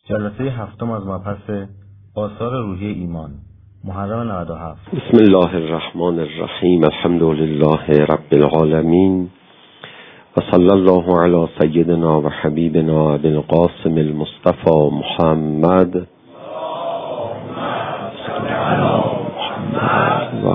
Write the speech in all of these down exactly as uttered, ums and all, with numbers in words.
جلسه هفتم از مبحث آثار روحی ایمان، محرم نود و هفت. بسم الله الرحمن الرحیم. الحمد لله رب العالمین و صلی الله علی سیدنا و حبیبنا ابی القاسم المصطفى محمد و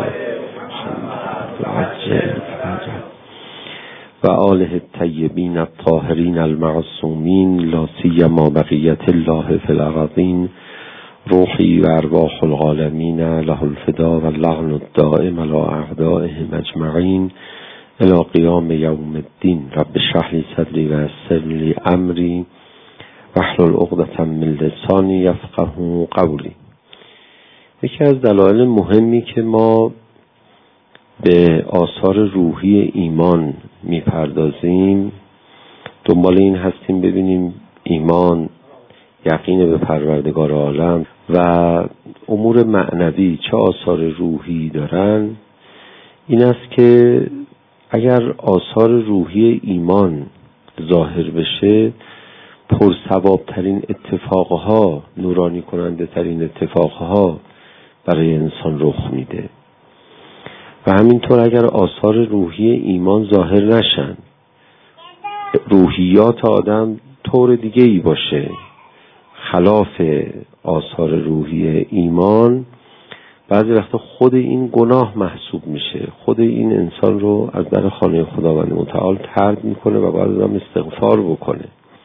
و آله الطیبین الطاهرین المعصومین لا سیما بقیت الله فی الارضین روحی و ارواح العالمین له الفدا و اللعن الدائم علی اعدائهم اجمعین الی قیام یوم الدین. رب اشرح لی صدری و یسر لی امری واحلل عقدة من لسانی یفقهوا قولی. یکی از دلایل مهمی که ما به آثار روحی ایمان میپردازیم، دنبال این هستیم ببینیم ایمان، یقین به پروردگار عالم و امور معنوی چه آثار روحی دارن، این است که اگر آثار روحی ایمان ظاهر بشه، پرثوابترین اتفاقها، نورانی کننده ترین اتفاقها برای انسان رخ میده. و همینطور اگر آثار روحی ایمان ظاهر نشن، روحیات آدم طور دیگه ای باشه، خلاف آثار روحی ایمان، بعضی وقتا خود این گناه محسوب میشه، خود این انسان رو از در خانه خداوند متعال طرد میکنه و باید آدم استغفار بکنه.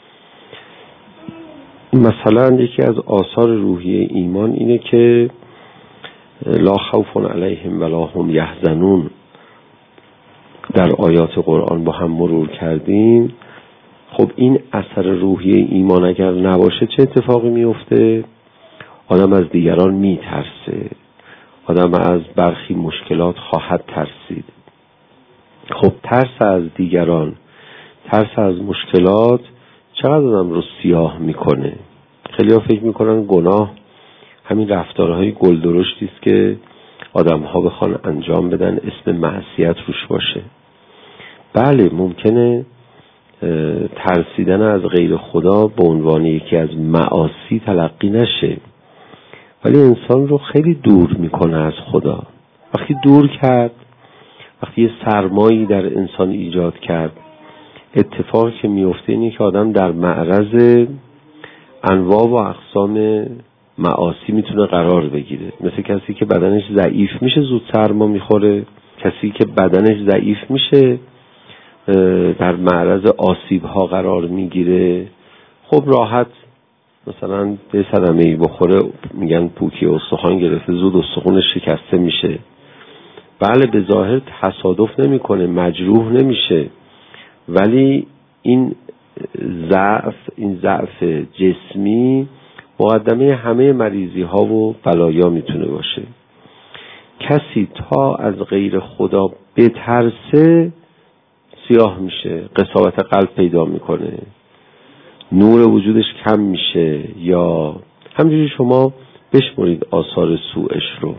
مثلا یکی از آثار روحی ایمان اینه که لا خوف علیهم ولا هم یحزنون در آیات قرآن با هم مرور کردیم. خب این اثر روحی ایمان اگر نباشه چه اتفاقی میفته؟ آدم از دیگران میترسه، آدم از برخی مشکلات خواهد ترسید. خب ترس از دیگران، ترس از مشکلات چقدر آدم رو سیاه میکنه. خیلی ها فکر میکنن گناه همین رفتارهای گلدرشتی است که آدم‌ها بخوان انجام بدن، اسم معصیت روش باشه. بله، ممکنه ترسیدن از غیر خدا به عنوان یکی از معاصی تلقی نشه، ولی انسان رو خیلی دور میکنه از خدا. وقتی دور کرد، وقتی یه سرمایی در انسان ایجاد کرد، اتفاقی که میفته اینه که آدم در معرض انواع و اقسام معاصی میتونه قرار بگیره. مثل کسی که بدنش ضعیف میشه زود سرما میخوره، کسی که بدنش ضعیف میشه در معرض آسیب ها قرار میگیره. خب راحت مثلا به صدمه ای بخوره، میگن پوکی استخوان گرفته، زود استخوانش شکسته میشه. بله، به ظاهر تصادف نمیکنه، مجروح نمیشه، ولی این ضعف، این ضعف جسمی مقدمه همه مریضی ها و بلایا میتونه باشه. کسی تا از غیر خدا بترسه سیاه میشه، قساوت قلب پیدا میکنه، نور وجودش کم میشه، یا همجوری شما بشمرید آثار سوءش رو.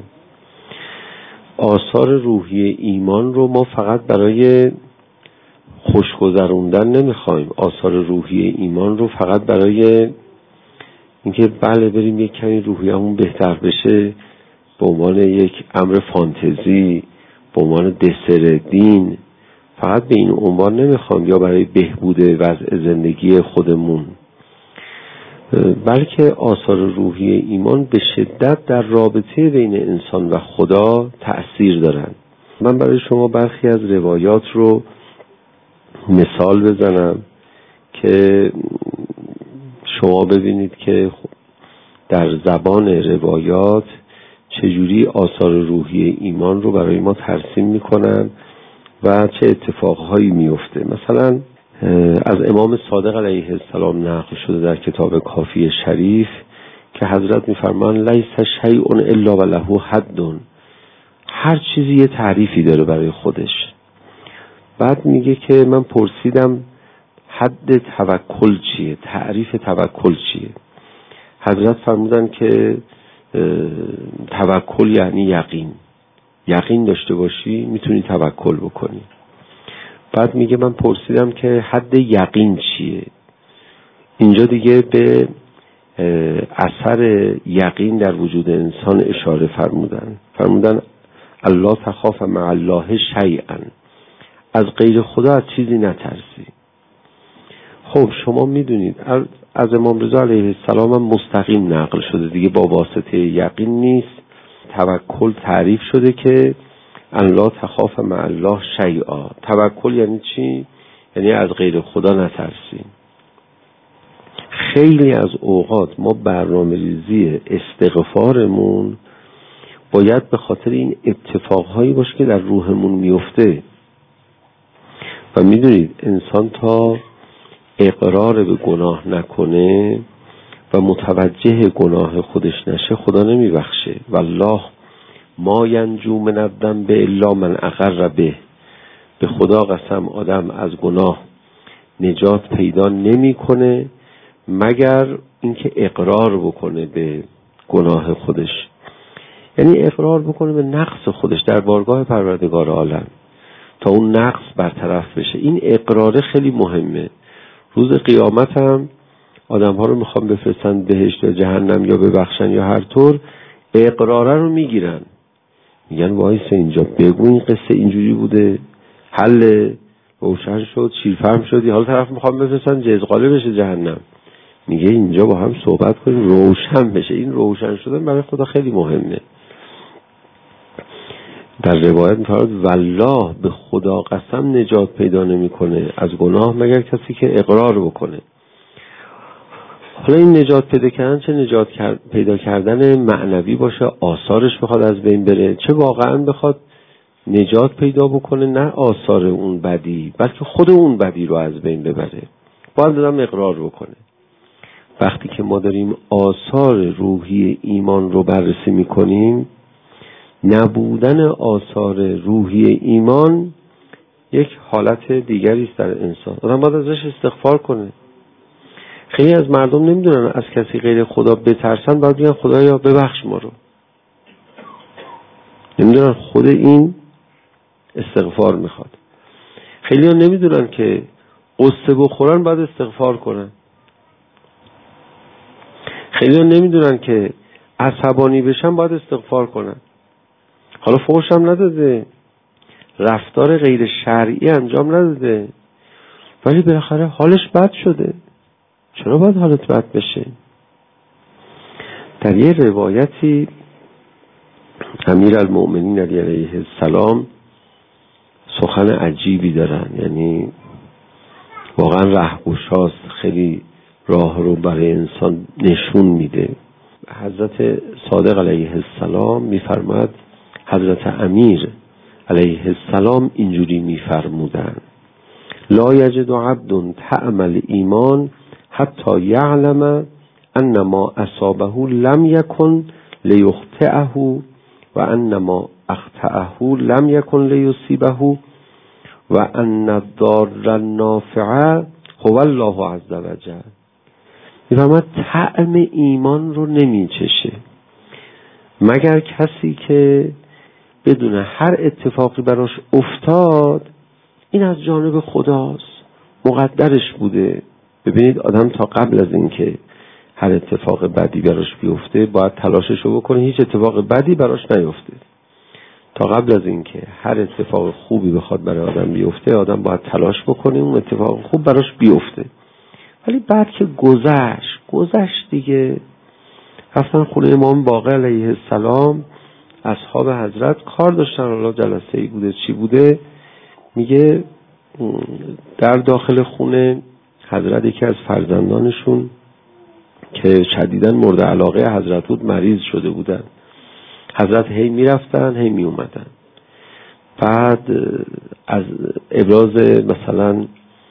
آثار روحی ایمان رو ما فقط برای خوشگذروندن نمیخوایم. آثار روحی ایمان رو فقط برای اینکه بله بریم یک کمی روحیه‌مون بهتر بشه به عنوان یک امر فانتزی، به عنوان دسر دین، فقط به این عنوان نمیخوام، یا برای بهبود وضع زندگی خودمون، بلکه آثار روحی ایمان به شدت در رابطه بین انسان و خدا تأثیر دارن. من برای شما برخی از روایات رو مثال بزنم که شما ببینید که در زبان روایات چجوری آثار روحی ایمان رو برای ما ترسیم میکنن و چه اتفاقهایی میفته. مثلا از امام صادق علیه السلام نقل شده در کتاب کافی شریف که حضرت میفرمان لیس شیء الا وله حد، هر چیزی یه تعریفی داره برای خودش. بعد میگه که من پرسیدم حد توکل چیه، تعریف توکل چیه؟ حضرت فرمودن که توکل یعنی یقین، یقین داشته باشی میتونی توکل بکنی. بعد میگه من پرسیدم که حد یقین چیه؟ اینجا دیگه به اثر یقین در وجود انسان اشاره فرمودن. فرمودن الله تخاف مع الله شیئا، از غیر خدا از چیزی نترسی. خب شما میدونید از امام رضا علیه السلام هم مستقیم نقل شده دیگه، با واسطه یقین نیست. توکل تعریف شده که الله تخاف مع الله شیئا. توکل یعنی چی؟ یعنی از غیر خدا نترسیم. خیلی از اوقات ما برنامه ریزی استغفارمون باید به خاطر این اتفاقهایی باشه که در روحمون میفته. و میدونید انسان تا اقرار به گناه نکنه و متوجه گناه خودش نشه خدا نمیبخشه. والله ما ینجو من الذنب الا من اقر به. به خدا قسم آدم از گناه نجات پیدا نمیکنه مگر اینکه اقرار بکنه به گناه خودش، یعنی اقرار بکنه به نقص خودش در بارگاه پروردگار عالم تا اون نقص برطرف بشه. این اقرار خیلی مهمه. روز قیامت هم آدم ها رو میخوام بفرستن بهشت یا جهنم یا ببخشن یا هر طور، اقراره رو میگیرن، میگن وایس اینجا بگو این قصه اینجوری بوده، حل روشن شد، شیرفهم شدی، حالا طرف میخوام بفرستن جزغاله بشه جهنم، میگه اینجا با هم صحبت کنیم روشن بشه. این روشن شدن برای خدا خیلی مهمه. در روایت میفرماد والله به خدا قسم نجات پیدا نمیکنه از گناه مگر کسی که اقرار بکنه. حالا این نجات پیدا کردن چه نجات پیدا کردن معنوی باشه، آثارش بخواد از بین بره، چه واقعا بخواد نجات پیدا بکنه نه آثار اون بدی بلکه خود اون بدی رو از بین ببره، باید آدم اقرار بکنه. وقتی که ما داریم آثار روحی ایمان رو بررسی میکنیم، نبودن آثار روحی ایمان یک حالت دیگری است در انسان. آدم باید ازش استغفار کنه. خیلی از مردم نمیدونن از کسی غیر خدا بترسن، باید بگن خدایا ببخش ما رو. نمیدونن خود این استغفار میخواد. خیلی ها نمیدونن که قصه بخورن باید استغفار کنن. خیلی ها نمیدونن که عصبانی بشن باید استغفار کنن. حالا فحش هم نداده، رفتار غیر شرعی انجام نداده، ولی بالاخره حالش بد شده. چرا باید حالت بد بشه؟ در یه روایتی امیرالمؤمنین علی علیه السلام سخن عجیبی دارن، یعنی واقعا رهگشاست، خیلی راه رو برای انسان نشون میده. حضرت صادق علیه السلام میفرماد، حضرت امیر علیه السلام اینجوری میفرمودن: لا یجد عبد طعم الایمان حتی یعلم ان ما اصابه لم یکن لیخطئه و ان ما اخطئه لم یکن لیصیبه و ان الضار النافع هو الله عز وجل. میفرماد طعم ایمان رو نمیچشه مگر کسی که بدون هر اتفاقی براش افتاد این از جانب خداست، مقدرش بوده. ببینید آدم تا قبل از اینکه هر اتفاق بدی براش بیفته باید تلاششو بکنه هیچ اتفاق بدی براش نیفته. تا قبل از اینکه هر اتفاق خوبی بخواد برای آدم بیفته آدم باید تلاش بکنه اون اتفاق خوب براش بیفته. ولی بعد که گذشت گذشت دیگه، رفتن خونه امام باقر علیه السلام، اصحاب حضرت کار داشتن، حالا جلسه ای بوده چی بوده، میگه در داخل خونه حضرت یکی از فرزندانشون که شدیداً مورد علاقه حضرت بود مریض شده بودن. حضرت هی میرفتن هی میومدن. بعد از ابراز مثلا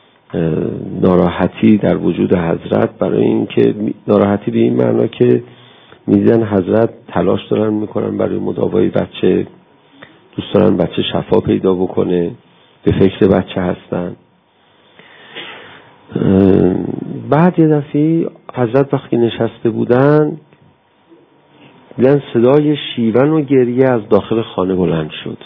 ناراحتی در وجود حضرت، برای اینکه ناراحتی به این معنا که میدیدن حضرت تلاش دارن میکنن برای مداوای بچه، دوست دارن بچه شفا پیدا بکنه، به فکر بچه هستن. بعد یه دفعه حضرت وقتی نشسته بودن دیدن صدای شیون و گریه از داخل خانه بلند شد.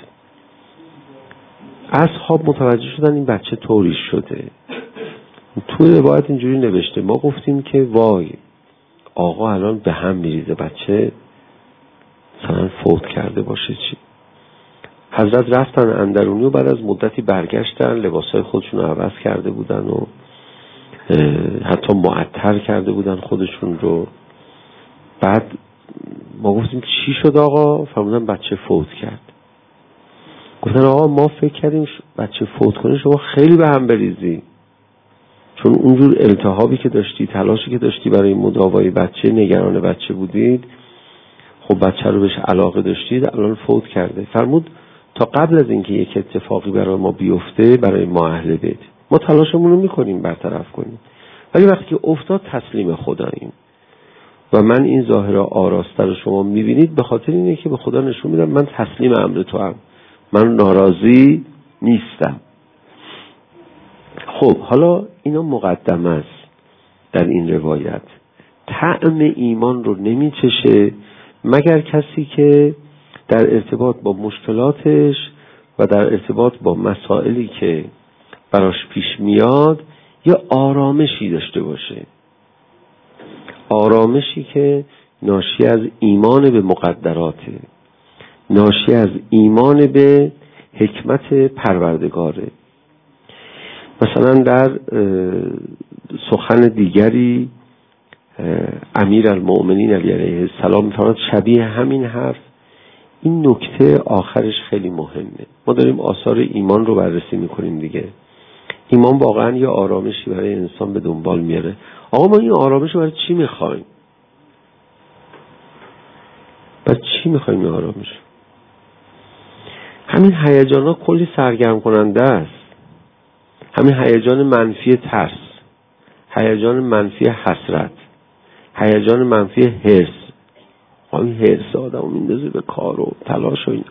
اصحاب متوجه شدن این بچه طوری شده. توی روایت اینجوری نوشته: ما گفتیم که وای آقا الان به هم میریزه، بچه مثلا فوت کرده باشه چی؟ حضرت رفتن اندرونی و بعد از مدتی برگشتن، لباسای خودشون رو عوض کرده بودن و حتی معطر کرده بودن خودشون رو. بعد ما گفتیم چی شد آقا؟ فرمودن بچه فوت کرد. گفتن آقا ما فکر کردیم بچه فوت کنه شما خیلی به هم بریزی، چون اونجور التهابی که داشتی، تلاشی که داشتی برای مداوای بچه، نگران بچه بودید، خب بچه رو بهش علاقه داشتید، الان فوت کرده. فرمود تا قبل از اینکه یک اتفاقی برای ما بیفته، برای ما اهل بیت، ما تلاشمون رو میکنیم برطرف کنیم، ولی وقتی که افتاد تسلیم خداییم و من این ظاهر آراسته رو شما میبینید به خاطر اینه که به خدا نشون میدم من تسلیم امر تو هم، من ناراضی نیستم. خب حالا اینا مقدمه است در این روایت. طعم ایمان رو نمیچشه مگر کسی که در ارتباط با مشکلاتش و در ارتباط با مسائلی که براش پیش میاد یه آرامشی داشته باشه، آرامشی که ناشی از ایمان به مقدراته، ناشی از ایمان به حکمت پروردگاره. مثلا در سخن دیگری امیر المؤمنین علی علیه السلام می‌فرماید شبیه همین حرف این نکته آخرش خیلی مهمه. ما داریم آثار ایمان رو بررسی میکنیم دیگه. ایمان واقعا یه آرامشی برای انسان به دنبال میاره. آقا ما این آرامش رو برای چی میخوایم؟ برای چی میخوایم این آرامش؟ همین هیجانات کلی سرگرم کننده است. همین هیجان منفی ترس، هیجان منفی حسرت، هیجان منفی حرص. این حرص آدمو میندازه به کار و تلاش و اینا.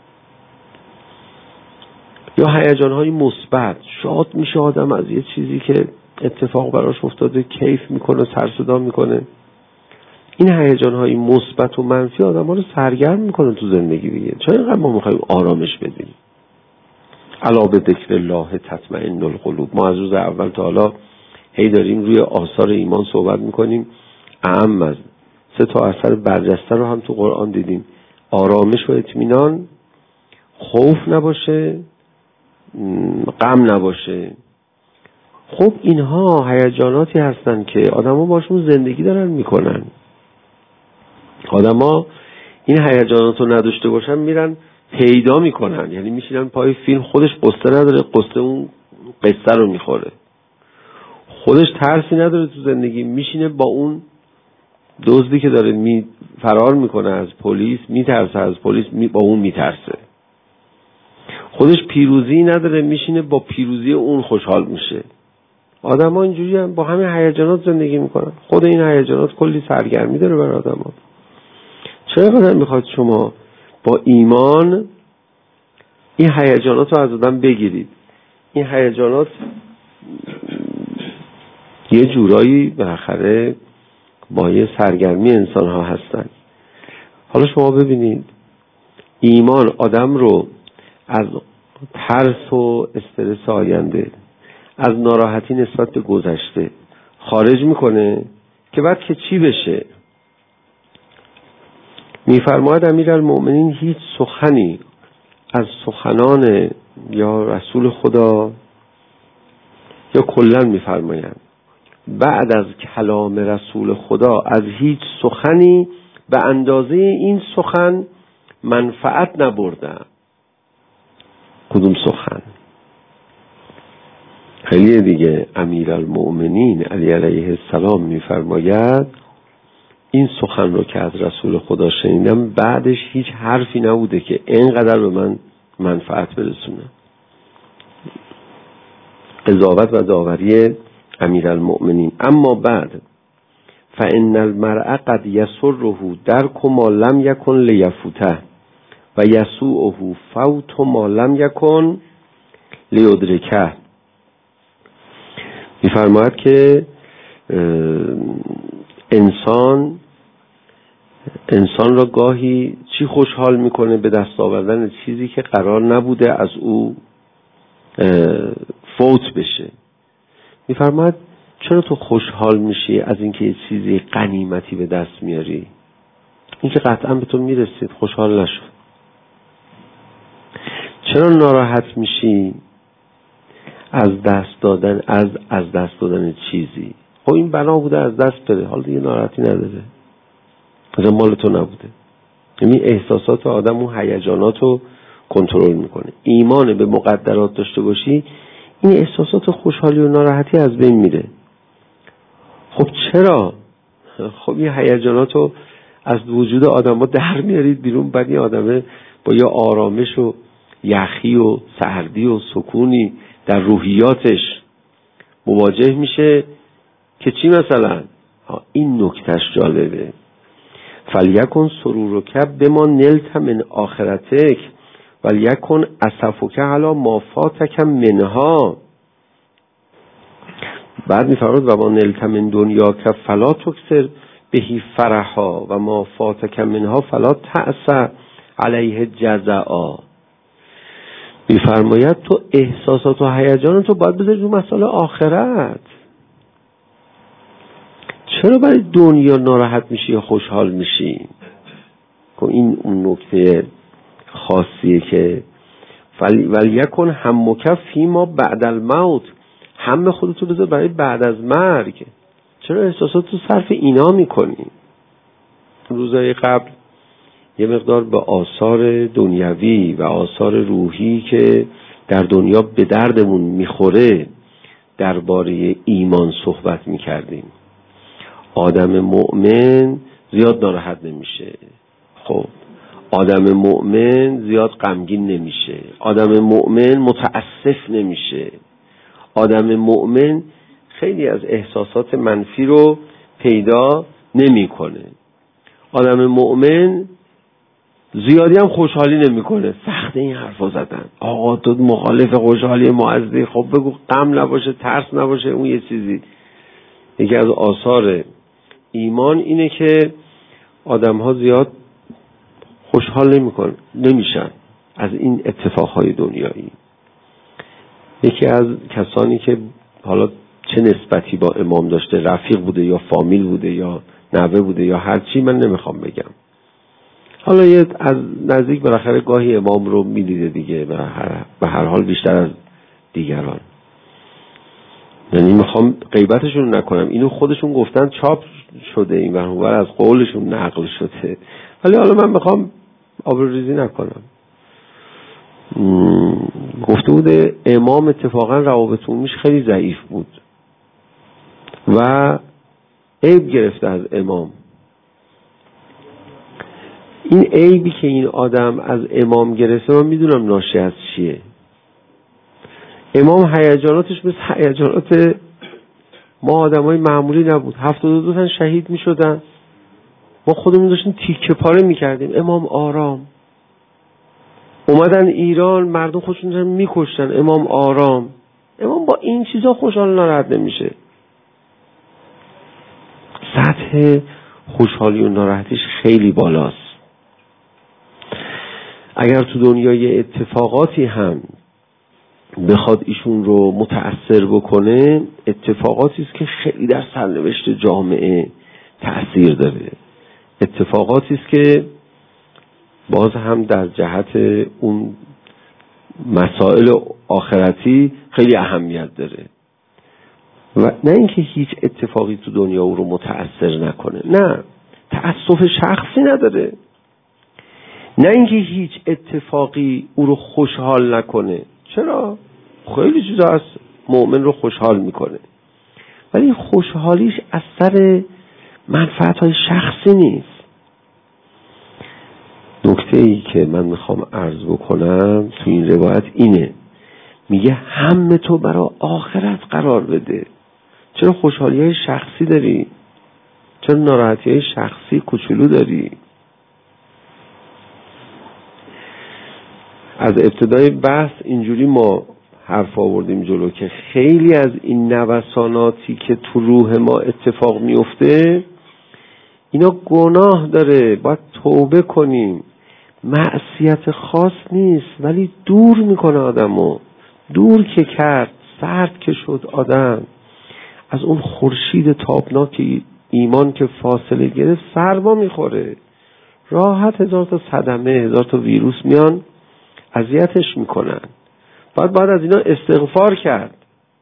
یا هیجان‌های مثبت، شاد میشه آدم از یه چیزی که اتفاق براش افتاده، کیف میکنه، سر صدا میکنه. این هیجان‌های مثبت و منفی آدم‌ها رو سرگرم میکنه تو زندگی دیگه. چرا اینقدر ما میخوایم آرامش بدیم؟ الا به ذکر الله تطمئن القلوب. ما از روز اول تا حالا هی داریم روی آثار ایمان صحبت میکنیم. اهم از سه تا اثر برجسته رو هم تو قرآن دیدیم: آرامش و اطمینان، خوف نباشه، غم نباشه. خب اینها هیجاناتی هستن که آدما باشون زندگی دارن میکنن. آدما این هیجانات رو نداشته باشن میرن پیدا میکنن، یعنی میشینن پای فیلم، خودش قصه نداره، قصه اون قصه رو میخوره. خودش ترسی نداره تو زندگی، میشینه با اون دزدی که داره می فرار میکنه از پلیس، میترسه از پلیس، می با اون میترسه. خودش پیروزی نداره، میشینه با پیروزی اون خوشحال میشه. آدم‌ها اینجوری هم با همین هیجانات زندگی میکنن. خود این هیجانات کلی سرگرمی داره برای آدم‌ها. چرا قدر میخواد شما با ایمان این هیجانات رو از آدم بگیرید؟ این هیجانات یه جورایی بالاخره مایه سرگرمی انسان ها هستن. حالا شما ببینید ایمان آدم رو از ترس و استرس آینده، از ناراحتی نسبت به گذشته خارج میکنه که بعد که چی بشه؟ میفرماید امیرالمؤمنین هیچ سخنی از سخنان یا رسول خدا یا کلا میفرمایند بعد از کلام رسول خدا از هیچ سخنی به اندازه این سخن منفعت نبردن. کدوم سخن؟ خیلی دیگه امیرالمؤمنین علی علیه السلام میفرماید این سخن رو که از رسول خدا شنیدم بعدش هیچ حرفی نبوده که اینقدر به من منفعت برسونه. قضاوت و داوری امیرالمؤمنین. اما بعد فإن المرء قد يسره درک ما لم يكن ليفوته و يسوءه فوت ما لم يكن لیدرکه. میفرماید که انسان انسان را گاهی چی خوشحال میکنه؟ به دست آوردن چیزی که قرار نبوده از او فوت بشه. میفرماید چرا تو خوشحال میشی از اینکه یه چیزی غنیمتی به دست میاری؟ این که قطعا به تو میرسید، خوشحال نشو. چرا ناراحت میشی از دست دادن از از دست دادن چیزی؟ خب این بنا بوده از دست بره، حالا دیگه ناراحتی نداره، مثلا مال تو نبوده. یعنی احساسات آدم و هیجانات رو کنترل میکنه. ایمان به مقدرات داشته باشی، این احساسات خوشحالی و ناراحتی از بین میره. خب چرا؟ خب این هیجانات رو از وجود آدم ها در میارید بیرون، بعد این آدمه با یه آرامش و یخی و سردی و سکونی در روحیاتش مواجه میشه که چی مثلا؟ این نکتهش جالبه. فلیکن سرورک بما نلت من آخرتک ولیکن اسفک علی ما فاتک منها. بعد میفرماید و ما نلت من دنیاک فلا تکثر بهی فرحا و ما فاتک منها فلا تأس علیه جزعا. میفرماید تو احساسات و هیجانات رو باید بذاری رو مسئله آخرت. چرا برای دنیا ناراحت میشی یا خوشحال میشی؟ این اون نکته خاصیه که ولیکن همک فیما بعد الموت، هم خودتو بذار برای بعد از مرگ. چرا احساساتو صرف اینا میکنی؟ روزهای قبل یه مقدار به آثار دنیوی و آثار روحی که در دنیا به دردمون میخوره درباره ایمان صحبت میکردیم. آدم مؤمن زیاد ناراحت نمیشه. خب آدم مؤمن زیاد غمگین نمیشه. آدم مؤمن متاسف نمیشه. آدم مؤمن خیلی از احساسات منفی رو پیدا نمیکنه. آدم مؤمن زیادی هم خوشحالی نمیکنه. سخته این حرفا زدن. آقا تو مخالف خوشحالی معزی، خب بگو غم نباشه، ترس نباشه، اون یه چیزی. یکی از آثار ایمان اینه که آدم ها زیاد خوشحال نمیکنن، نمیشن از این اتفاقهای دنیایی. یکی از کسانی که حالا چه نسبتی با امام داشته، رفیق بوده یا فامیل بوده یا نوه بوده یا هر چی، من نمیخوام بگم. حالا یه از نزدیک بالاخره گاهی امام رو میدیده دیگه، به هر, به هر حال بیشتر از دیگران. یعنی میخوام غیبتشون نکنم، اینو خودشون گفتن چاپ شده، این ور از قولشون نقل شده، ولی حالا من میخوام آبروریزی نکنم. گفته بوده امام اتفاقا روابط عمومیش خیلی ضعیف بود و عیب گرفته از امام. این عیبی که این آدم از امام گرفته من میدونم ناشی از چیه. امام هیجاناتش مثل هیجانات ما آدمای معمولی نبود. هفتاد و دو تن شهید میشدن، ما خودمون داشتیم تیکه پاره میکردیم. امام آرام. اومدن ایران، مردم خودشون داشتن میکشتن، امام آرام. امام با این چیزا خوشحال ناراحت نمیشه. سطح خوشحالی و ناراحتیش خیلی بالاست. اگر تو دنیای اتفاقاتی هم بخواد ایشون رو متأثر بکنه، اتفاقاتی است که خیلی در سرنوشت جامعه تأثیر داره. اتفاقاتی است که باز هم در جهت اون مسائل آخرتی خیلی اهمیت داره. و نه اینکه هیچ اتفاقی تو دنیا او رو متأثر نکنه، نه، تأسف شخصی نداره. نه اینکه هیچ اتفاقی او رو خوشحال نکنه. چرا؟ خیلی چیزا از مؤمن رو خوشحال میکنه، ولی خوشحالیش از سر منفعت‌های شخصی نیست. نکته‌ای که من میخوام عرض بکنم تو این روایت اینه، میگه هم تو برای آخرت قرار بده. چرا خوشحالی‌های شخصی داری؟ چرا ناراحتی‌های شخصی کوچولو داری؟ از ابتدای بحث اینجوری ما حرف آوردیم جلو که خیلی از این نوساناتی که تو روح ما اتفاق میفته اینا گناه داره، باید توبه کنیم. معصیت خاص نیست ولی دور میکنه آدمو. دور که کرد، سرد که شد آدم، از اون خورشید تابناک ایمان که فاصله گرفت سرما میخوره، راحت هزار تا صدمه، هزار تا ویروس میان اذیتش میکنن. باید باید از اینا استغفار کرد.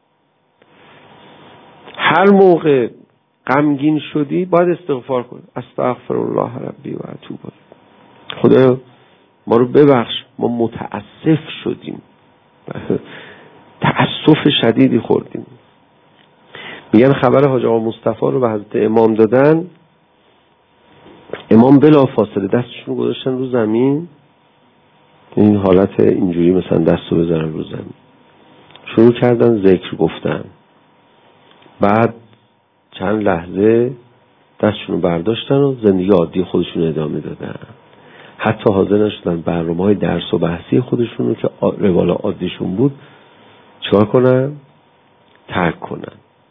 هر موقع غمگین شدی باید استغفار کن. استغفر الله ربی و اتوب الیه. خدایا ما رو ببخش، ما متاسف شدیم، تأسف شدیدی خوردیم. میگن خبر حاج آقا مصطفی رو به حضرت امام دادن، امام بلا فاصله دستشون رو گذاشتن رو زمین، این حالت اینجوری مثلا دست رو بذارن رو زمین، شروع کردن ذکر گفتن، بعد چند لحظه دستشون رو برداشتن و زندگی عادی خودشون ادامه دادن. حتی حاضر نشدن برنامه های درس و بحثی خودشون رو که روال عادیشون بود چیکار کنن؟ ترک کنن.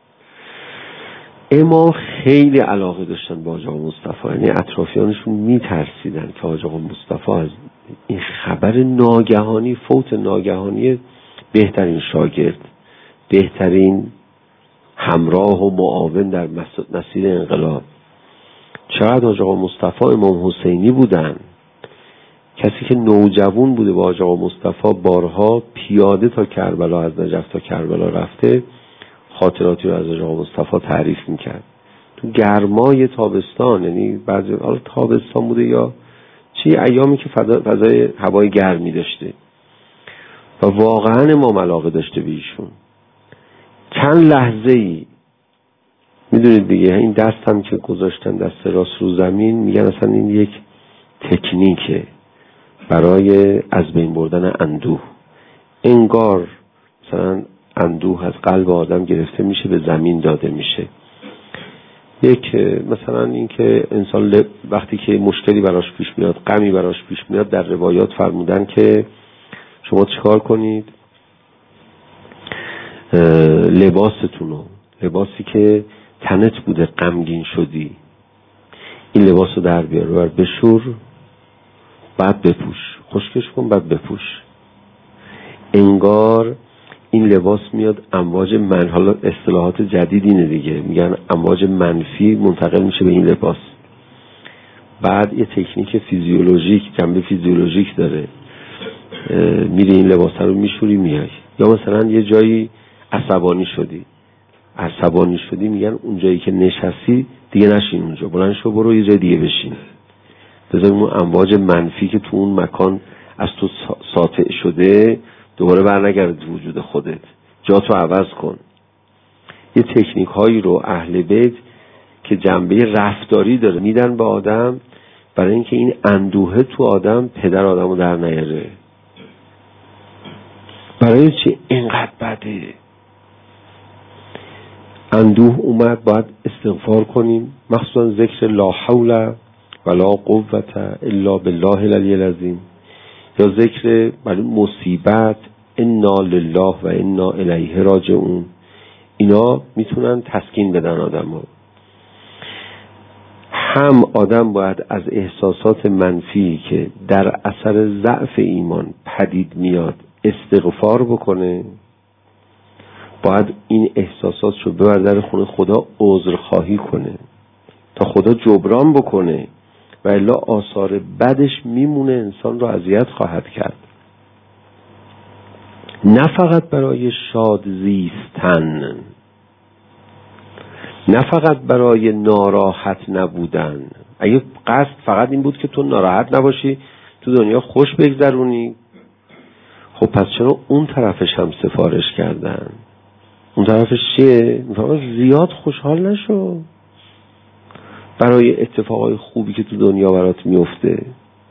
امام خیلی علاقه داشتن با حاج آقا مصطفی، یعنی اطرافیانشون میترسیدن که حاج آقا مصطفی از این خبر ناگهانی، فوت ناگهانی بهترین شاگرد، بهترین همراه و معاون در مسیر انقلاب، چقدر حاج آقا مصطفی امام حسینی بودن، کسی که نوجوان بوده با حاج آقا مصطفی بارها پیاده تا کربلا، از نجف تا کربلا رفته، خاطراتی رو از حاج آقا مصطفی تعریف میکرد. تو گرمای تابستان، یعنی بعضی حالا تابستان بوده یا چی، ایامی که فضای هوای گرمی داشته و واقعا امام علاقه داشته به ایشون. چند لحظه ای میدونید دیگه، این دست هم که گذاشتن دست راست رو زمین، میگن اصلا این یک تکنیکه برای از بین بردن اندوه. انگار مثلا اندوه از قلب آدم گرفته میشه به زمین داده میشه. یک مثلا این که انسان وقتی که مشکلی براش پیش میاد، غمی براش پیش میاد، در روایات فرمودن که شما چیکار کنید؟ لباستونو، لباسی که تنت بوده غمگین شدی، این لباسو در بیار و بشور، بعد بپوش، خشکش کن، بعد بپوش. انگار این لباس میاد امواج من، حالا اصطلاحات جدید اینه دیگه، میگن امواج منفی منتقل میشه به این لباس. بعد یه تکنیک فیزیولوژیک، جنبه فیزیولوژیک داره، میری این لباس رو میشوری میای. یا مثلا یه جایی عصبانی شدی، عصبانی شدی میگن اون جایی که نشستی دیگه نشین اونجا، بلند شو برو یه جای دیگه بشین، بذار اون امواج منفی که تو اون مکان از تو ساطع شده دوباره برنگرد وجود خودت، جاتو عوض کن. یه تکنیک هایی رو اهل بیت که جنبه رفتاری داره میدن به آدم برای اینکه این اندوه تو آدم پدر آدمو در نیاره. برای چی اینقدر بده؟ اندوه اومد باید استغفار کنیم، مخصوصا ذکر لا حول ولا قوة الا بالله العلی العظیم، یا ذکر برای مصیبت انا لله و انا الیه راجعون. اینا میتونن تسکین بدن آدم رو. هم آدم باید از احساسات منفی که در اثر ضعف ایمان پدید میاد استغفار بکنه، باید این احساسات رو ببر در خونه خدا عذرخواهی کنه تا خدا جبران بکنه، و الا آثار بدش میمونه، انسان رو اذیت خواهد کرد. نه فقط برای شاد زیستن، نه فقط برای ناراحت نبودن. اگه قصد فقط این بود که تو ناراحت نباشی، تو دنیا خوش بگذرونی، خب پس چرا اون طرفش هم سفارش کردن؟ اون طرفش چیه؟ میفهمم زیاد خوشحال نشو برای اتفاقای خوبی که تو دنیا برات میفته.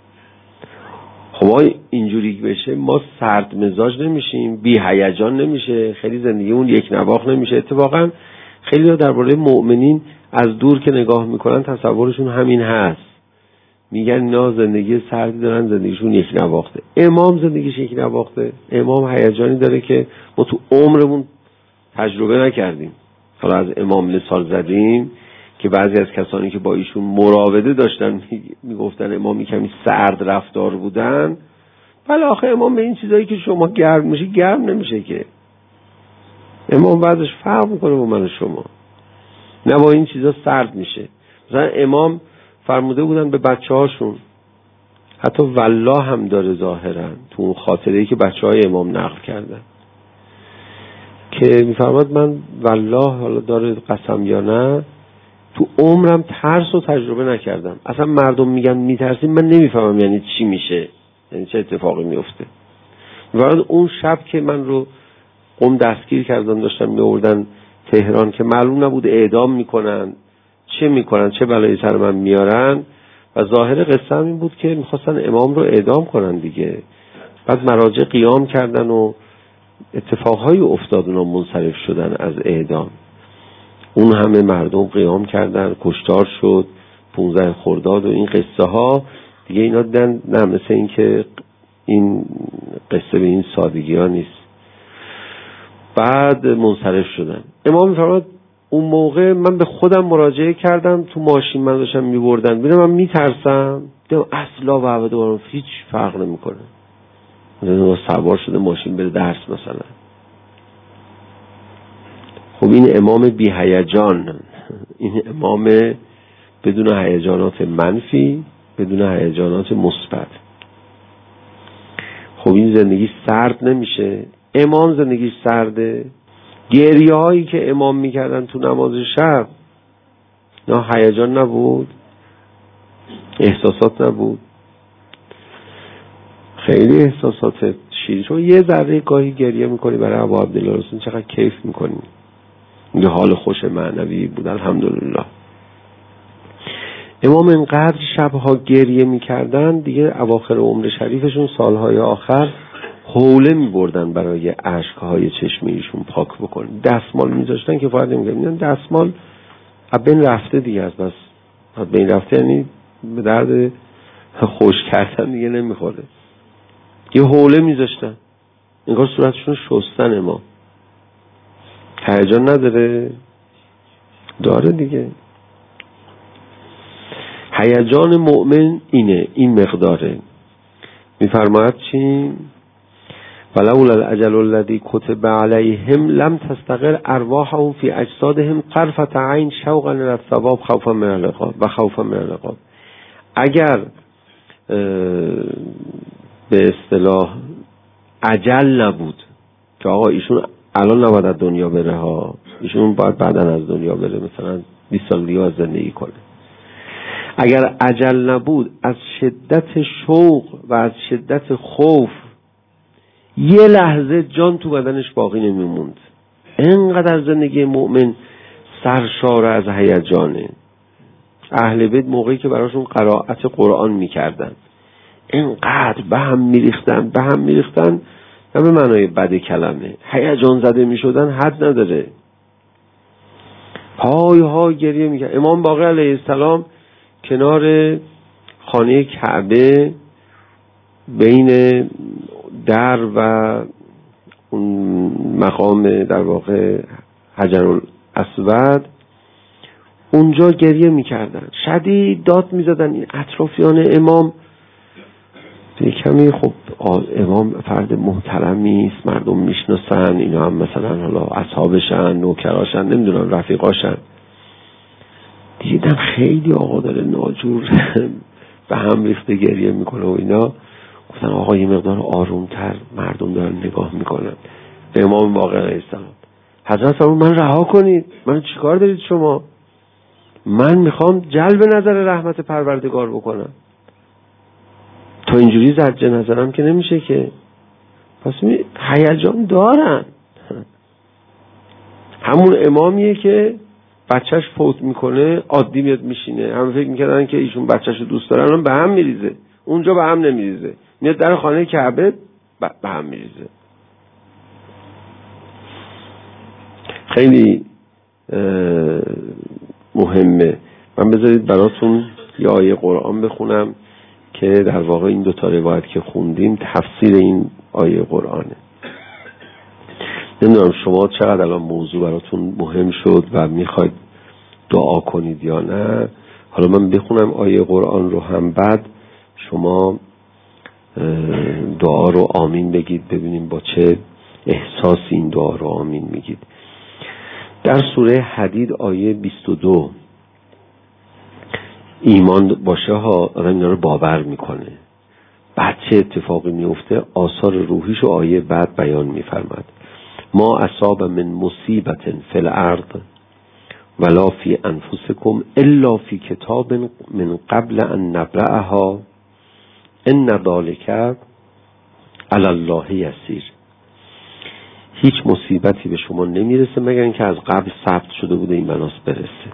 خب اینجوری بشه ما سرد مزاج نمیشیم، بی هیجان نمیشه، خیلی زندگیمون یک نواخت نمیشه. اتفاقا خیلی ها درباره مؤمنین از دور که نگاه میکنن تصورشون همین هست، میگن اینا زندگی سردی دارن، زندگیشون یک نواخته. امام زندگیش یک نواخته، امام هیجانی داره که ما تو عمرمون تجربه نکردیم. حالا از امام مثال زدیم که بعضی از کسانی که با ایشون مراوده داشتن میگفتن امامی کمی سرد رفتار بودن. ولی آخه امام به این چیزایی که شما گرم میشه گرم نمیشه که. امام بعدش فرق میکنه با من و شما. نه با این چیزا سرد میشه. مثلا امام فرموده بودن به بچه هاشون، حتی والله هم داره ظاهرا تو اون خاطره‌ای که بچه های امام نقل کردن که میفرماد من والله، حالا داره قسم یا نه، تو عمرم ترس و تجربه نکردم. اصلا مردم میگن میترسیم، من نمیفهمم یعنی چی میشه، یعنی چه اتفاقی میفته. میفرماد اون شب که من رو قم دستگیر کردن، داشتن میوردن تهران که معلوم نبود اعدام میکنن چه میکنن، چه بلایی سر من میارن، و ظاهر قصه این بود که میخواستن امام رو اعدام کنن دیگه. بعد مراجع قیام کردن و اتفاقهای افتاد، اونا منصرف شدن از اعدام. اون همه مردم قیام کردن، کشتار شد پونزده خرداد و این قصه ها دیگه. اینا دیدن نه، مثل این که این قصه به این سادگی ها نیست. بعد منصرف شدن. امام میفرماد اون موقع من به خودم مراجعه کردم، تو ماشین من داشتم میبردن، ببینم من میترسم، دیدم اصلا و ابدا برام هیچ فرق نمیکنه. مثلا سوار شده ماشین بره درس مثلا. خب این امام بی هیجان، این امام بدون هیجانات منفی، بدون هیجانات مثبت. خب این زندگی سرد نمیشه. امام زندگیش سرده. گریه هایی که امام میکردن تو نماز شب، نه هیجان نبود، احساسات نبود، خیلی احساسات شیرین. چون یه ذره گاهی گریه میکنی برای ابو عبدالله رسول، چقدر کیف میکنی. یه حال خوش معنوی بود الحمدلله. امام اینقدر شبها گریه میکردن دیگه، اواخر عمر شریفشون سالهای آخر حوله میبردن برای اشکهای چشمی ایشون پاک بکنن. دستمال میذاشتن که فایده نمیکنه. دستمال بین رفته دیگه، از بس بین رفته یعنی به درد خوش کردن دیگه نمیخوره. یه حوله میذاشتن انگار صورتشون شستن. امام هیجان نداره؟ داره دیگه. هیجان مؤمن اینه، این مقداره. میفرماید چی؟ ولولا الاجل الذی کتب علیهم لم تستقر ارواحهم فی اجسادهم طرفة عین شوقا الی الثواب خوفا من العقاب و خوفا من العقاب. اگر به اصطلاح اجل نبود که آقا ایشون الان نباید از دنیا بره ها، ایشون باید بعداً از دنیا بره، مثلا بیست سال دیگه از زندگی کنه. اگر اجل نبود، از شدت شوق و از شدت خوف یه لحظه جان تو بدنش باقی نمیموند. اینقدر زندگی مؤمن سرشار از هیجانه. اهل بیت موقعی که براشون قرائت قرآن میکردن اینقدر به هم میریختن به هم میریختن نه به معنای بد کلمه، هیجان زده میشدن حد نداره. های های گریه میکرد. امام باقر علیه السلام کنار خانه کعبه بین در و اون مقام در واقع حجر الاسود اونجا گریه میکردن، شدید داد میزدن. این اطرافیان امام کمی، خب امام فرد محترمی است، مردم میشناسن، اینا هم مثلا حالا اصحابشن، نوکراشن، نمیدونم رفیقاشن. دیدم خیلی آقا داره ناجور به هم ریخته گریه میکنه و اینا. گفتن آقا یه مقدار آرومتر، مردم دارن نگاه میکنن. به امام باقر علیه السلام حضرت فرمود من رها کنید، من چیکار دارید شما؟ من میخوام جلب نظر رحمت پروردگار بکنم، تا اینجوری زجه نظرم که نمیشه که. پس می هیجان دارن. همون امامیه که بچهش فوت میکنه عادی میاد میشینه، همه فکر میکردن که ایشون بچهشو دوست دارن، اون به هم میریزه، اونجا به هم نمیریزه، میاد در خانه کعبه به هم میریزه. خیلی مهمه. من بذارید براتون یه آیه قرآن بخونم که در واقع این دو تا روایت که خوندیم تفسیر این آیه قرآنه. نمیدونم شما چقدر الان موضوع براتون مهم شد و میخواید دعا کنید یا نه. حالا من بخونم آیه قرآن رو هم، بعد شما دعا رو آمین بگید، ببینیم با چه احساسی این دعا رو آمین میگید. در سوره حدید آیه بیست و دو ایمان باشه ها آدم اینا رو باور میکنه. بعد چه اتفاقی میفته؟ آثار روحیش و آیه بعد بیان میفرماد. ما اصاب من مصیبت فی الارض ولا فی انفسکم الا فی کتاب من قبل ان نبرأها ان ذلک علی الله یسیر. هیچ مصیبتی به شما نمیرسه مگر اینکه از قبل ثبت شده بوده این مناس برسه.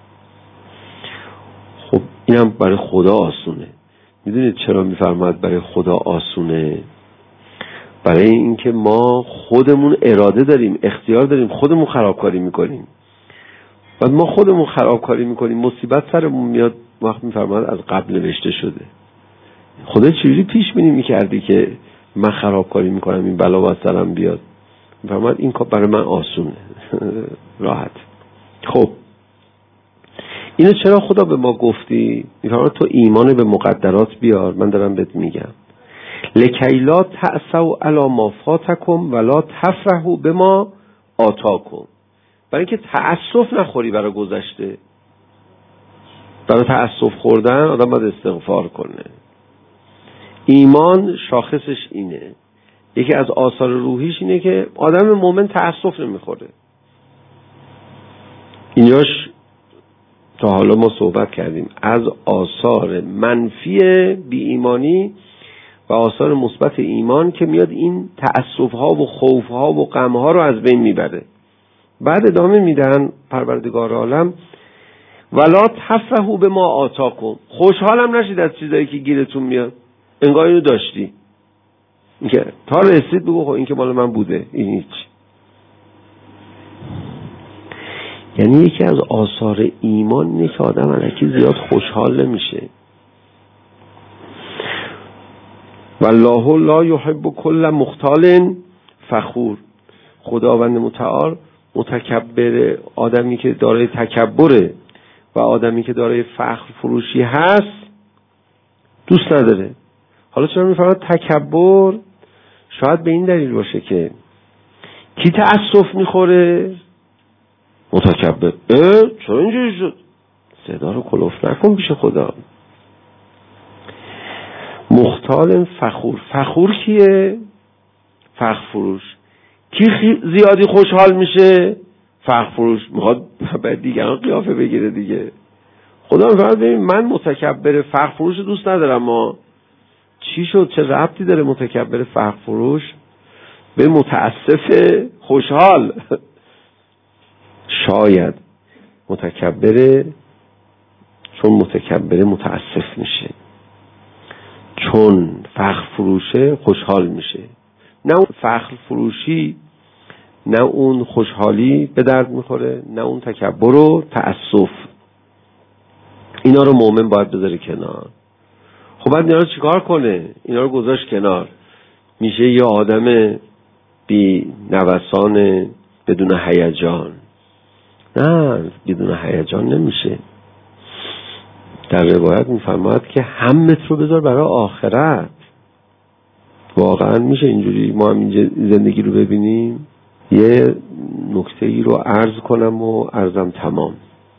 خب اینم برای خدا آسونه. میدونید چرا میفرماد برای خدا آسونه؟ برای اینکه ما خودمون اراده داریم، اختیار داریم، خودمون خرابکاری میکنیم. بعد ما خودمون خرابکاری میکنیم، مصیبت سرمون میاد. وقت میفرماد از قبل نوشته شده. خدا چجوری پیش بینی میکردی که من خرابکاری میکنم این بلا باید سرم بیاد؟ میفرماد این کار برای من آسونه، راحت. خب اینو چرا خدا به ما گفتی؟ میفرماد تو ایمان به مقدرات بیار. من دارم بهت میگم لکی لا تأسوا علی ما فاتکم ولا تفرحوا بما آتاکم. برای اینکه تأسف نخوری برای گذشته. برای تأسف خوردن آدم باید استغفار کنه. ایمان شاخصش اینه. یکی از آثار روحیش اینه که آدم مومن تأسف نمیخوره. ایناش تا حالا ما صحبت کردیم از آثار منفی بی ایمانی و آثار مثبت ایمان که میاد این تأسف ها و خوف ها و غم ها رو از بین میبره. بعد ادامه میدن پروردگار عالم ولا تفرحوا بما آتاکم. خوشحالم نشید از چیزایی که گیرتون میاد. انگار اینو داشتی. اینکه تا رسید بگو خب این که مال من بوده، این هیچ. یعنی یکی از آثار ایمان اینه که آدم الکی زیاد خوشحال نمیشه. والله لا یحب کل مختال فخور. خداوند متعال متکبر، آدمی که دارای تکبره و آدمی که دارای فخر فروشی هست دوست نداره. حالا چرا میفرماد تکبر؟ شاید به این دلیل باشه که کی تأسف میخوره؟ متکبر. اه چرا اینجوری شد؟ صدا رو کلوف نکن پیش خدا. مختال فخور. فخور کیه؟ فخر فروش. کی زیادی خوشحال میشه؟ فخر فروش. میخواد بعد دیگران قیافه بگیره دیگه. خدا میفرماد ببین من متکبر فخر فروش دوست ندارم. ما چی شد؟ چه ربطی داره متکبر فخر فروش به متاسف خوشحال؟ شاید متکبر چون متکبر متاسف میشه، چون فخر فروشه خوشحال میشه. نه اون فخر فروشی، نه اون خوشحالی به درد میخوره، نه اون تکبر و تأسف. اینا رو مومن باید بذاره کنار. خب بعد اینا رو چیکار کنه؟ اینا رو گذاشت کنار میشه یه آدم بی نوسان بدون هیجان. نه بدون هیجان نمیشه. در روایت میفرماید که همت رو بذار برای آخرت. واقعا میشه اینجوری ما هم اینجا زندگی رو ببینیم؟ یه نکته ای رو عرض کنم و عرضم تمام.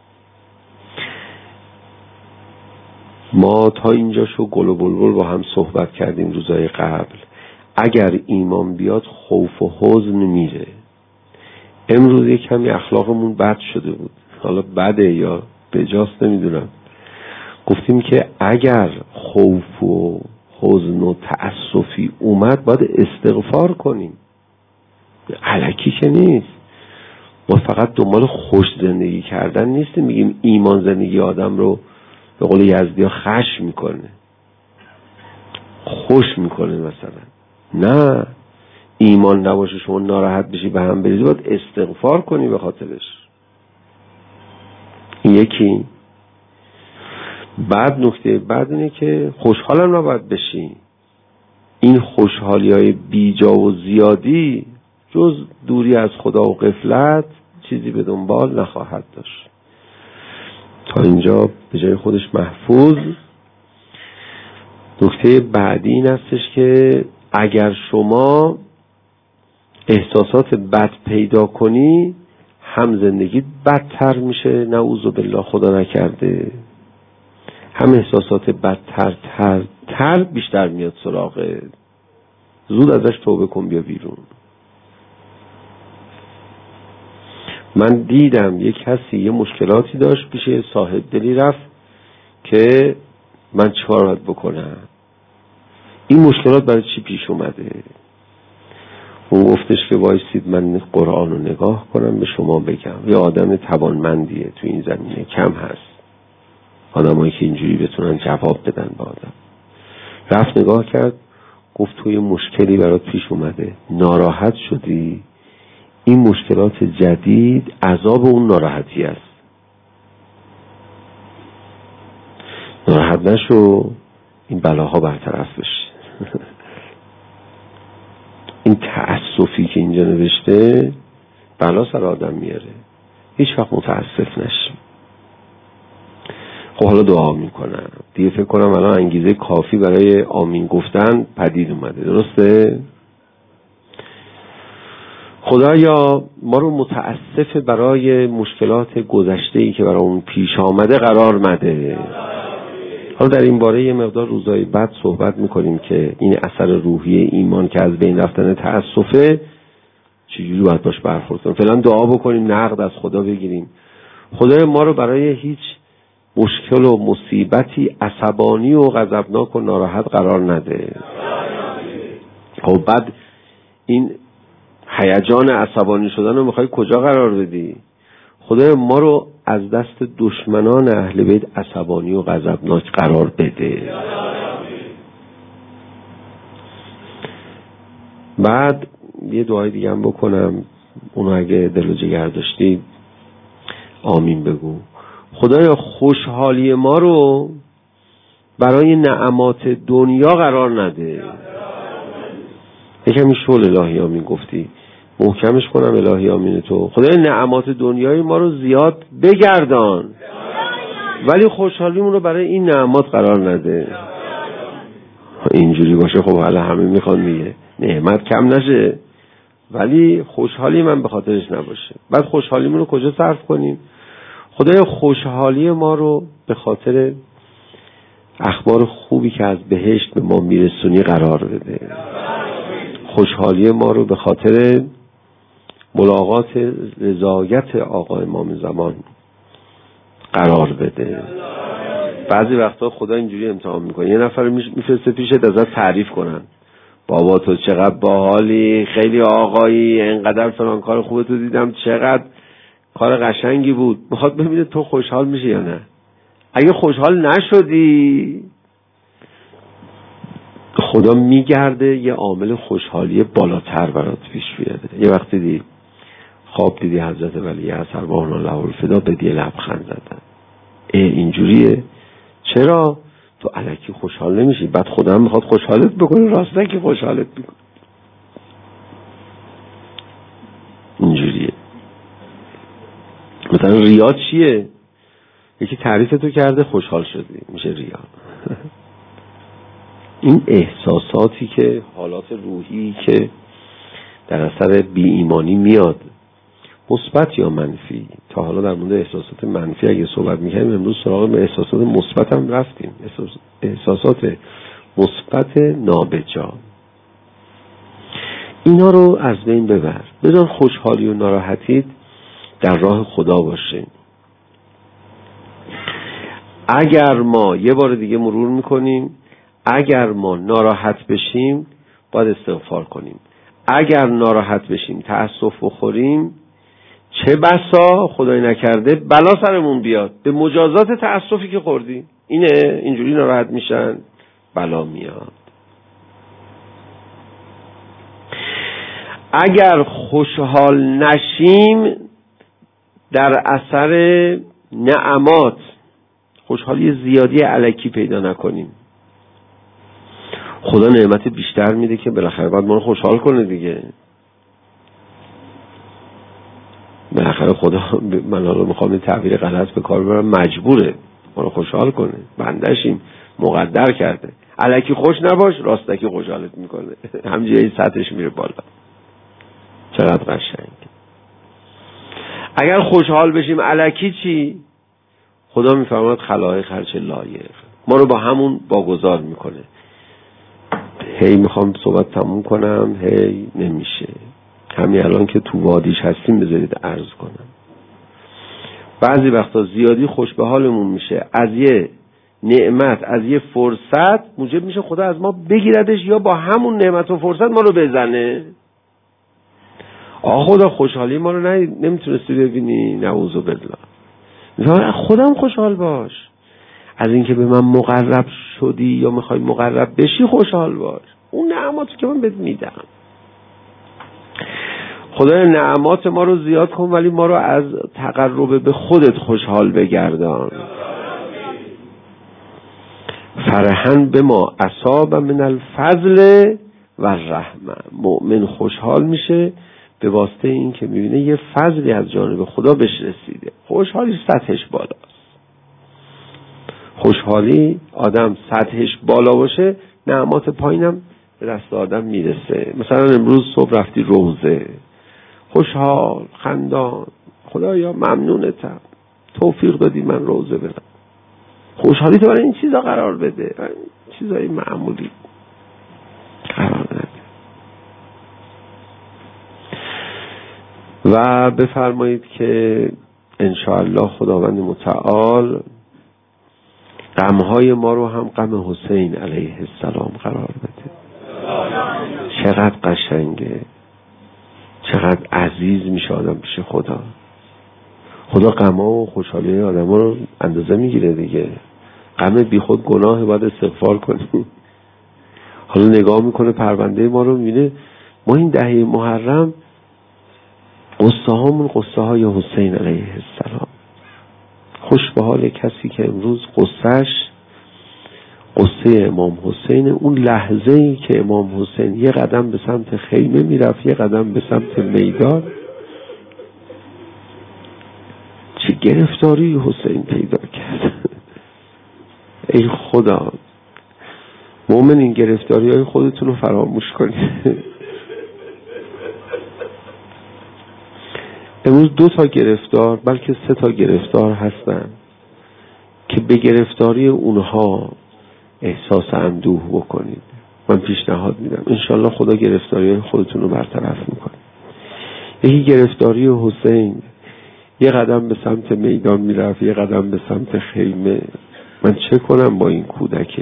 ما تا اینجا شو گل و بلبل با هم صحبت کردیم روزای قبل. اگر ایمان بیاد خوف و حزن میره. امروز یک کمی اخلاقمون بد شده بود، حالا بده یا بجاست نمیدونم. گفتیم که اگر خوف و حزن و تأسفی اومد باید استغفار کنیم. الکی که نیست. ما فقط دنبال خوش زندگی کردن نیستیم میگیم ایمان زندگی آدم رو به قول یزدی‌ها خش میکنه، خوش میکنه مثلا. نه، ایمان نباشه شما ناراحت بشی به هم بریزی باید استغفار کنی به خاطرش. این یکی. بعد نکته بعد اینه که خوشحالم نباید بشی. این خوشحالی های بیجا و زیادی جز دوری از خدا و غفلت چیزی به دنبال نخواهد داشت. تا اینجا به جای خودش محفوظ. نکته بعدی این هستش که اگر شما احساسات بد پیدا کنی هم زندگی بدتر میشه، نعوذ بالله خدا نکرده، هم احساسات بدتر تر تر بیشتر میاد سراغه. زود ازش توبه کن، بیا بیرون. من دیدم یک کسی یه مشکلاتی داشت، پیش صاحب دلی رفت که من چیکار باید بکنم، این مشکلات برای چی پیش اومده. اون گفتش که وایسید من قرآن رو نگاه کنم به شما بگم. یه آدم توانمندیه تو این زمینه، کم هست آدمایی که اینجوری بتونن جواب بدن به آدم. رفت نگاه کرد، گفت توی مشکلی برات پیش اومده، ناراحت شدی، این مشکلات جدید عذاب اون ناراحتی است. ناراحت نشو، این بلاها برطرف بشه. این تأسفی که اینجا نوشته بلا سر آدم میاره، هیچ وقت متأسف نشی. خب حالا دعا میکنم دیگه، فکر کنم الان انگیزه کافی برای آمین گفتن پدید اومده، درسته؟ خدایا ما رو متاسف برای مشکلات گذشته‌ای که برای اون پیش آمده قرار مده. حالا در این باره یه مقدار روزای بعد صحبت میکنیم که این اثر روحی ایمان که از بین رفتن تأسفه چجوری باید باش برخورد کنیم. فعلا دعا بکنیم، نقد از خدا بگیریم. خدای ما رو برای هیچ مشکل و مصیبتی عصبانی و غضبناک و ناراحت قرار نده. خب بعد این هیجان عصبانی شدن رو میخوای کجا قرار بدی؟ خدای ما رو از دست دشمنان اهل بیت عصبانی و غضبناک قرار بده. بعد یه دعای دیگه هم بکنم، اونو اگه دل و جگر داشتی آمین بگو. خدایا خوشحالی ما رو برای نعمات دنیا قرار نده. یکمی شول الهی آمین گفتی، محکمش کنم الهی آمین تو. خدای نعمات دنیای ما رو زیاد بگردان ولی خوشحالیمون رو برای این نعمات قرار نده. اینجوری باشه خب حالا همه میخوان میگه نعمت کم نشه ولی خوشحالی من به خاطرش نباشه. بعد خوشحالیمون رو کجا صرف کنیم؟ خدای خوشحالی ما رو به خاطر اخبار خوبی که از بهشت به ما میرسونی قرار بده. خوشحالی ما رو به خاطر ملاقات رضایت آقا امام زمان قرار بده. بعضی وقتا خدا اینجوری امتحان میکنه، یه نفر میفرسته پیشت ازت تعریف کنن، بابا تو چقدر باحالی، خیلی آقایی، انقدر فلان کار خوبه تو دیدم، چقدر کار قشنگی بود. میخواد ببینه تو خوشحال میشی یا نه. اگه خوشحال نشدی خدا میگرده یه عامل خوشحالی بالاتر برات پیش بیاده. یه وقتی دی خواب دیدی حضرت ولی اثر بهان الله الفدا به دی لبخند زدن، ای اینجوریه؟ چرا؟ تو الکی خوشحال نمیشی، بعد خدا هم میخواد خوشحالت بکنه، راسته که خوشحالت بکنه. اینجوریه. مثلا ریا چیه؟ یکی تعریف تو کرده خوشحال شدی، میشه ریا. این احساساتی که حالات روحی که در اثر بی ایمانی میاد، مثبت یا منفی. تا حالا در مورد احساسات منفی اگه صحبت میکنیم، امروز سراغ احساسات مثبت هم رفتیم. احساسات مثبت نابجا، اینا رو از بین ببر. بذار خوشحالی و ناراحتیت در راه خدا باشه. اگر ما یه بار دیگه مرور میکنیم، اگر ما ناراحت بشیم باید استغفار کنیم. اگر ناراحت بشیم تأسف بخوریم، چه بسا خدای نکرده بلا سرمون بیاد به مجازات تأسفی که خوردیم. اینه اینجوری ناراحت میشن، بلا میاد. اگر خوشحال نشیم در اثر نعمات خوشحالی زیادی الکی پیدا نکنیم، خدا نعمت بیشتر میده که بالاخره باید ما رو خوشحال کنه دیگه. بالاخره خدا، من رو میخوام تعبیر غلط به کار ببرم، مجبوره ما رو خوشحال کنه، بندشیم، مقدر کرده. الکی خوش نباش، راستکی خوشحالت میکنه. همجوری سطحش میره بالا. چقدر قشنگ. اگر خوشحال بشیم الکی چی؟ خدا میفرماید خلایق هرچ لایق، ما رو با همون واگذار میکنه. هی میخوام صحبت تموم کنم، هی نمیشه. همین الان که تو وادیش هستیم بذارید عرض کنم. بعضی وقتا زیادی خوش به حالمون میشه، از یه نعمت، از یه فرصت موجب میشه خدا از ما بگیردش یا با همون نعمت و فرصت ما رو بزنه. آه خدا خوشحالی ما رو نمیتونستی ببینی؟ نعوذ بالله. خودم خوشحال باش، از اینکه به من مقرب شدی یا میخوای مقرب بشی خوشحال باش. اون نعماتو که من بهت میدم. خدای نعمات ما رو زیاد کن، ولی ما رو از تقرب به خودت خوشحال بگردان. فرحن به ما اصاب من الفضل و الرحمه. مؤمن خوشحال میشه به واسطه این که میبینه یه فضلی از جانب خدا بهش رسیده. خوشحالی سطحش بالاست. خوشحالی آدم سطحش بالا باشه، نعمات پایینم به دست آدم میرسه. مثلا امروز صبح رفتی روزه، خوشحال، خندان، خدایا ممنونتم توفیق دادی من روزه برم. خوشحالی تو برای این چیزا قرار بده، برای این چیزای معمولی قرار نده. و بفرمایید که انشاءالله خداوند متعال غمهای ما رو هم غم حسین علیه السلام قرار بده. چقدر قشنگه، چقدر عزیز میشه آدم پیش خدا. خدا غمها و خوشحالی آدم رو اندازه میگیره دیگه. غم بی خود گناه، باید استغفار کنیم. حالا نگاه میکنه پرونده ما رو، میبینه ما این دهه محرم قصه هامون قصه های حسین علیه السلام. خوش به حال کسی که امروز قصهش قصه امام حسین، اون لحظه ای که امام حسین یه قدم به سمت خیمه میرفت، یه قدم به سمت میدان، چه گرفتاری حسین پیدا کرد. ای خدا، مومن این گرفتاری های خودتون رو فراموش کنید. امروز دو تا گرفتار بلکه سه تا گرفتار هستن که به گرفتاری اونها احساس اندوه بکنید. من پیشنهاد میدم انشالله خدا گرفتاری خودتون رو برطرف میکنه. یکی گرفتاری حسین، یه قدم به سمت میدان میرفت، یه قدم به سمت خیمه. من چه کنم با این کودکه؟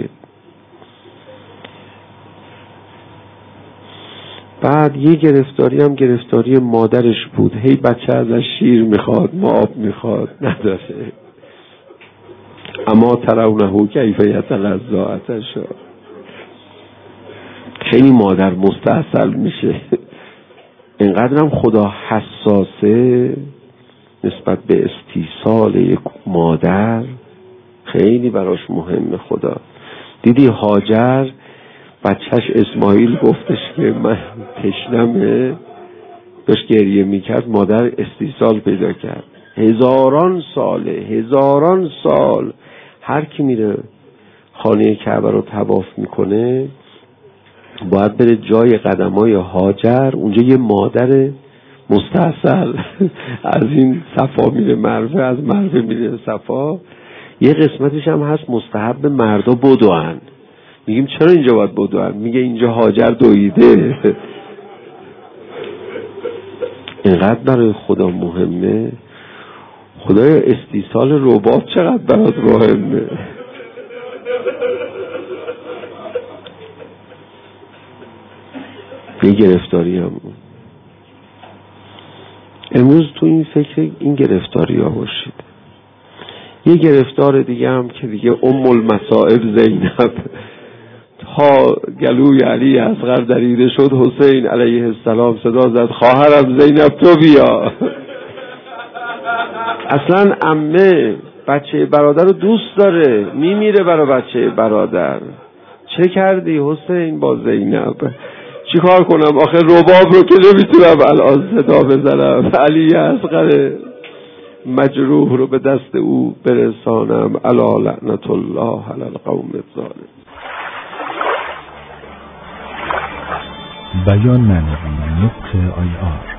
بعد یه گرفتاری هم گرفتاری مادرش بود، هی بچه ازش شیر میخواد، ماب میخواد، نداره. اما ترونه کیف یتلذا شد. خیلی مادر مستعسل میشه. اینقدرم خدا حساسه نسبت به استیصال یک مادر، خیلی براش مهمه خدا. دیدی هاجر بچهش اسماعیل گفتش که من تشنمه، داشت گریه میکرد، مادر استیصال پیدا کرد. هزاران ساله، هزاران سال هر کی میره خانه کعبه رو طواف میکنه باید بره جای قدمای هاجر، اونجا یه مادر مستعسل از این صفا میره مروه، از مروه میره صفا. یه قسمتش هم هست مستحب مردا بدوئن. میگیم چرا اینجا باید بدوئن؟ میگه اینجا هاجر دویده. اینقدر برای خدا مهمه. خدای استیصال رباب چقدر برات مهمه. یه گرفتاری هم امروز تو این فکر این گرفتاری ها باشید. یه گرفتار دیگه هم که دیگه ام المصائب زینب تا گلوی علی اصغر دریده شد، حسین علیه السلام صدا زد خواهرم زینب تو بیا. اصلا عمه بچه برادر رو دوست داره، میمیره برای بچه برادر. چه کردی حسین با زینب؟ چی کار کنم آخه رباب رو که نمیتونم الان صدا بزنم، علی اصغر مجروح رو به دست او برسانم. الا لعنت الله علی القوم الظالمین. بیان معنوی نطق آی آر